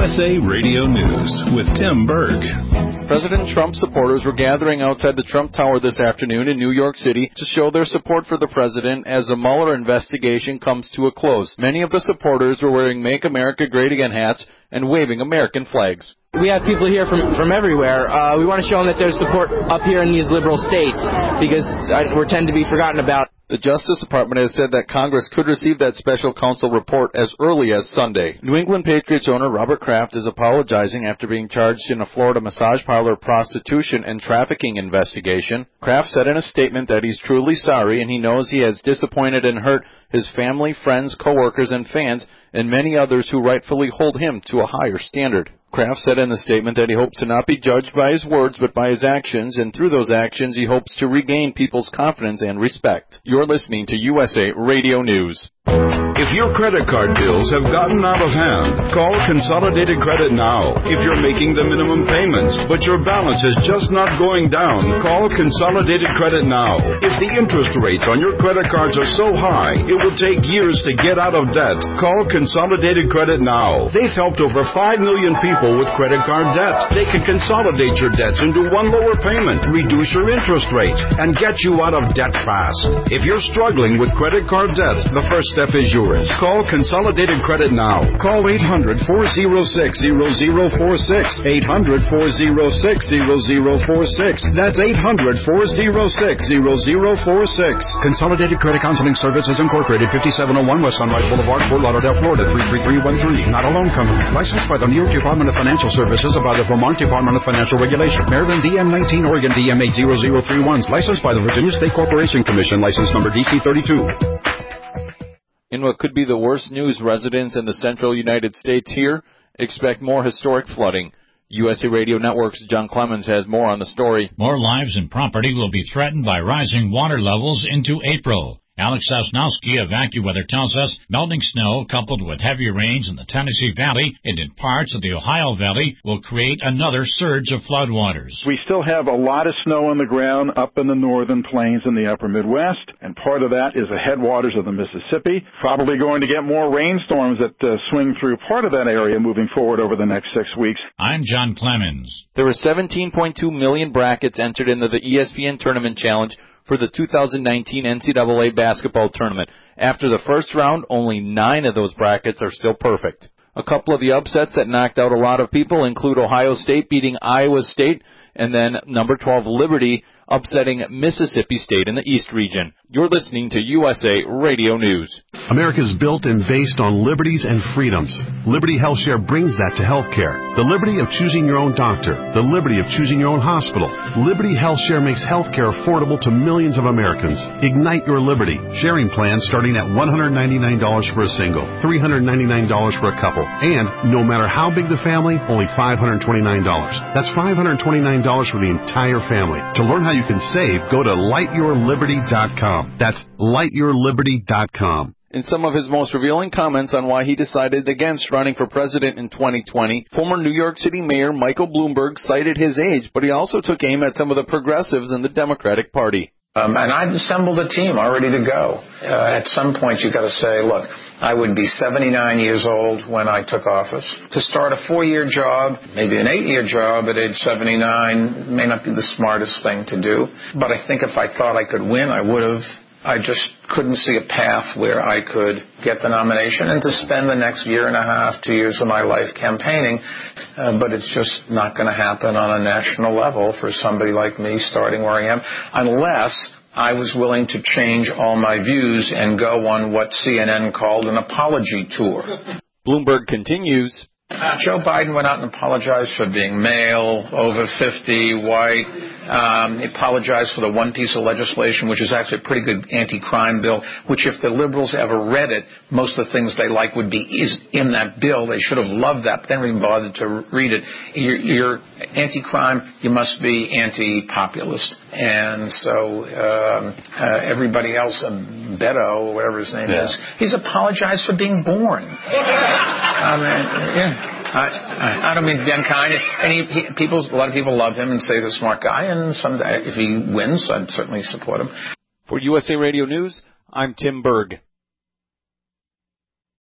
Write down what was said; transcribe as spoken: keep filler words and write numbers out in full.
S A Radio News with Tim Berg. President Trump's supporters were gathering outside the Trump Tower this afternoon in New York City to show their support for the president as the Mueller investigation comes to a close. Many of the supporters were wearing Make America Great Again hats and waving American flags. We have people here from, from everywhere. Uh, we want to show them that there's support up here in these liberal states because uh, we tend to be forgotten about. The Justice Department has said that Congress could receive that special counsel report as early as Sunday. New England Patriots owner Robert Kraft is apologizing after being charged in a Florida massage parlor prostitution and trafficking investigation. Kraft said in a statement that he's truly sorry and he knows he has disappointed and hurt his family, friends, coworkers, and fans, and many others who rightfully hold him to a higher standard. Kraft said in the statement that he hopes to not be judged by his words but by his actions, and through those actions he hopes to regain people's confidence and respect. You're listening to U S A Radio News. If your credit card bills have gotten out of hand, call Consolidated Credit now. If you're making the minimum payments, but your balance is just not going down, call Consolidated Credit now. If the interest rates on your credit cards are so high, it will take years to get out of debt, call Consolidated Credit now. They've helped over five million people with credit card debt. They can consolidate your debts into one lower payment, reduce your interest rate, and get you out of debt fast. If you're struggling with credit card debt, the first step is yours. Call Consolidated Credit now. Call eight hundred, four oh six, zero zero four six. eight hundred, four oh six, zero zero four six. That's eight hundred, four oh six, zero zero four six. Consolidated Credit Counseling Services Incorporated, fifty-seven oh one West Sunrise Boulevard, Fort Lauderdale, Florida, three three three one three. Not a loan company. Licensed by the New York Department of Financial Services and by the Vermont Department of Financial Regulation. Maryland D M nineteen, Oregon D M eight zero zero three one. Licensed by the Virginia State Corporation Commission. License number D C thirty-two. In what could be the worst news, residents in the central United States here expect more historic flooding. U S A Radio Network's John Clemens has more on the story. More lives and property will be threatened by rising water levels into April. Alex Sosnowski of AccuWeather tells us melting snow coupled with heavy rains in the Tennessee Valley and in parts of the Ohio Valley will create another surge of floodwaters. We still have a lot of snow on the ground up in the northern plains in the upper Midwest, and part of that is the headwaters of the Mississippi. Probably going to get more rainstorms that uh, swing through part of that area moving forward over the next six weeks. I'm John Clemens. There were seventeen point two million brackets entered into the E S P N Tournament Challenge for the two thousand nineteen N C double A basketball tournament. After the first round, only nine of those brackets are still perfect. A couple of the upsets that knocked out a lot of people include Ohio State beating Iowa State, and then number twelve Liberty upsetting Mississippi State in the East region. You're listening to U S A Radio News. America is built and based on liberties and freedoms. Liberty HealthShare brings that to healthcare. The liberty of choosing your own doctor. The liberty of choosing your own hospital. Liberty HealthShare makes healthcare affordable to millions of Americans. Ignite your liberty. Sharing plans starting at one hundred ninety-nine dollars for a single, three hundred ninety-nine dollars for a couple, and no matter how big the family, only five hundred twenty-nine dollars. That's five hundred twenty-nine dollars for the entire family. To learn how you can save, go to light your liberty dot com. That's light your liberty dot com. In some of his most revealing comments on why he decided against running for president in twenty twenty, former New York City Mayor Michael Bloomberg cited his age, but he also took aim at some of the progressives in the Democratic Party. Um, and I've assembled a team all ready to go. Uh, at some point, you've got to say, look, I would be seventy-nine years old when I took office. To start a four-year job, maybe an eight-year job at age seventy-nine may not be the smartest thing to do. But I think if I thought I could win, I would have. I just couldn't see a path where I could get the nomination and to spend the next year and a half, two years of my life campaigning. Uh, but it's just not going to happen on a national level for somebody like me starting where I am, unless I was willing to change all my views and go on what C N N called an apology tour. Bloomberg continues. Joe Biden went out and apologized for being male, over fifty, white. Um, he apologized for the one piece of legislation, which is actually a pretty good anti-crime bill, which if the liberals ever read it, most of the things they like would be is in that bill. They should have loved that, but they never even bothered to read it. You're, you're anti-crime, you must be anti-populist. And so um, uh, everybody else, um, Beto, whatever his name yeah. is, he's apologized for being born. I mean, yeah. I, I don't mean to be unkind. And he, he, people, a lot of people love him and say he's a smart guy. And someday, if he wins, I'd certainly support him. For U S A Radio News, I'm Tim Berg.